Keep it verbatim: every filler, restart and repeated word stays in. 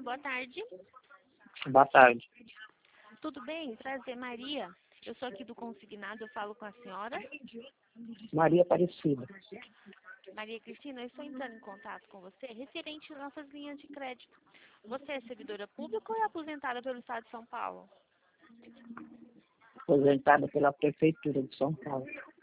boa tarde. Boa tarde. Tudo bem? Prazer, Maria. Eu sou aqui do consignado, eu falo com a senhora. Maria Aparecida. Maria Cristina, eu estou entrando em contato com você referente às nossas linhas de crédito. Você é servidora pública ou é aposentada pelo Estado de São Paulo? Aposentada pela Prefeitura de São Paulo.